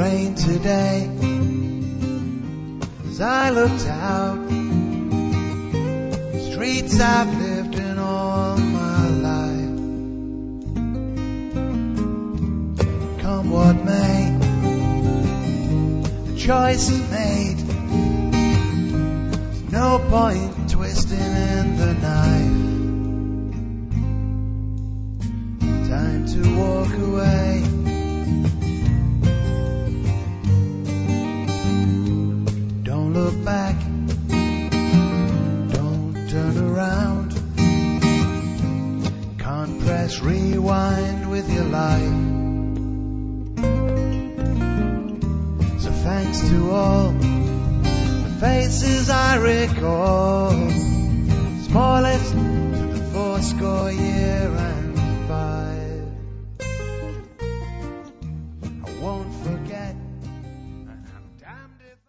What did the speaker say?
rain today. As I looked out, streets I've lived in all my life. Come what may, the choice is made. There's no point twisting in the knife. Time to walk away. Don't look back, don't turn around. Can't press rewind with your life. So thanks to all the faces I recall, smallest to the 80 year and 5.